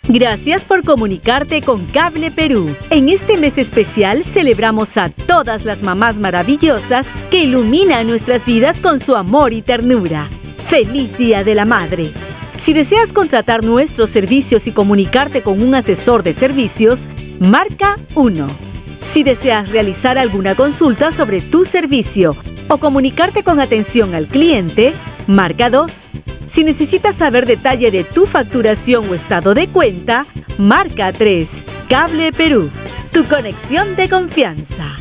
Gracias por comunicarte con Cable Perú. En este mes especial celebramos a todas las mamás maravillosas que iluminan nuestras vidas con su amor y ternura. ¡Feliz Día de la Madre! Si deseas contratar nuestros servicios y comunicarte con un asesor de servicios, marca 1. Si deseas realizar alguna consulta sobre tu servicio o comunicarte con atención al cliente, marca 2. Si necesitas saber detalle de tu facturación o estado de cuenta, marca 3. Cable Perú, tu conexión de confianza.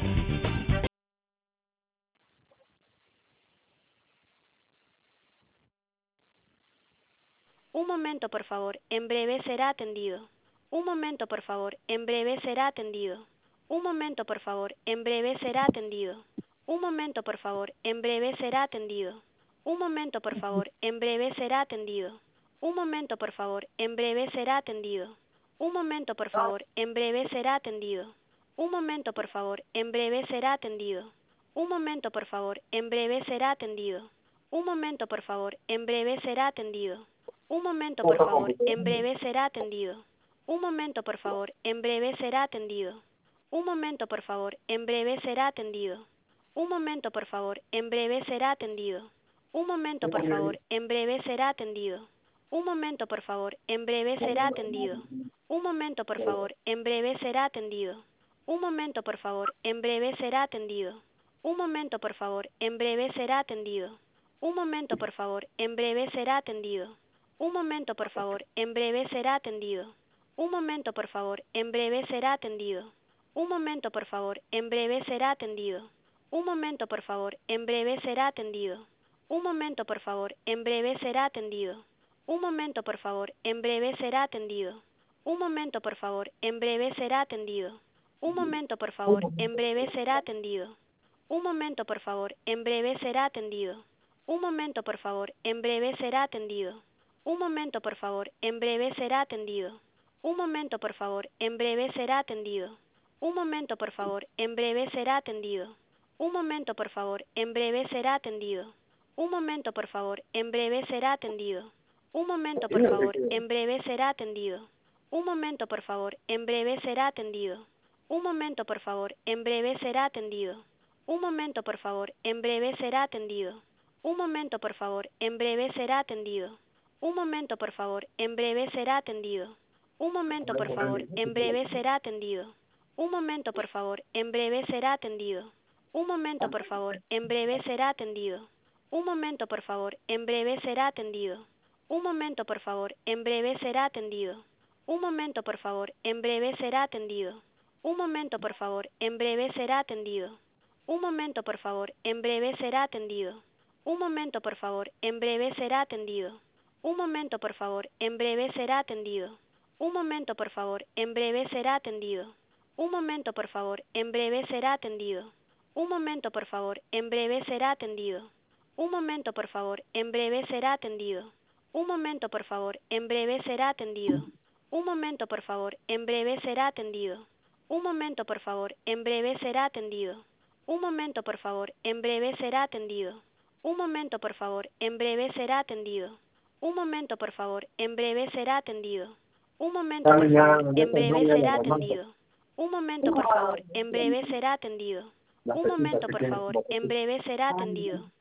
Un momento, por favor, en breve será atendido. Un momento, por favor, en breve será atendido. Un momento, por favor, en breve será atendido. Un momento, por favor, en breve será atendido. Un momento, por favor, en breve será atendido. Un momento, por favor, en breve será atendido. Un momento, por favor, en breve será atendido. Un momento, por favor, en breve será atendido. Un momento, por favor, en breve será atendido. Un momento, por favor, en breve será atendido. Un momento, por favor, en breve será atendido. Un momento, por favor, en breve será atendido. Un momento, por favor, en breve será atendido. Un momento, por favor, en breve será atendido. Un momento, por favor, en breve será atendido. Un momento, por favor, en breve será atendido. Un momento, por favor, en breve será atendido. Un momento, por favor, en breve será atendido. Un momento, por favor, en breve será atendido. Un momento, por favor, en breve será atendido. Un momento, por favor, en breve será atendido. Un momento, por favor, en breve será atendido. Un momento, por favor, en breve será atendido. Un momento, por favor, en breve será atendido. Un momento, por favor, en breve será atendido. Un momento, por favor, en breve será atendido. Un momento, por favor, en breve será atendido. Un momento, por favor, en breve será atendido. Un momento, por favor, en breve será atendido. Un momento, por favor, en breve será atendido. Un momento, por favor, en breve será atendido. Un momento, por favor, en breve será atendido. Un momento, por favor, en breve será atendido. Un momento, por favor, en breve será atendido. Un momento, por favor, en breve será atendido. Un momento, por favor, en breve será atendido. Un momento, por favor, en breve será atendido. Un momento, por favor, en breve será atendido. Un momento, por favor, en breve será atendido. Un momento, por favor, en breve será atendido. Un momento, por favor, en breve será atendido. Un momento, por favor, en breve será atendido. Un momento, por favor, en breve será atendido. Un momento, por favor, en breve será atendido. Un momento, por favor, en breve será atendido. Un momento, por favor, en breve será atendido. Un momento, por favor, en breve será atendido. Un momento, por favor, en breve será atendido. Un momento, por favor, en breve será atendido. Un momento, por favor, en breve será atendido. Un momento, por favor, en breve será atendido. Un momento, por favor, en breve será atendido. Un momento, por favor, en breve será atendido. Un momento, por favor, en breve será atendido. Un momento, por favor, en breve será atendido. Un momento, por favor, en breve será atendido. Un momento, por favor, en breve será atendido. Un momento, por favor, en breve será atendido. Un momento, por favor, en breve será atendido. Un momento, por favor, en breve será atendido. Un momento, por favor, en breve será atendido. Un momento, por favor, en breve será atendido. Un momento, por favor, en breve será atendido. Un momento, por favor, en breve será atendido.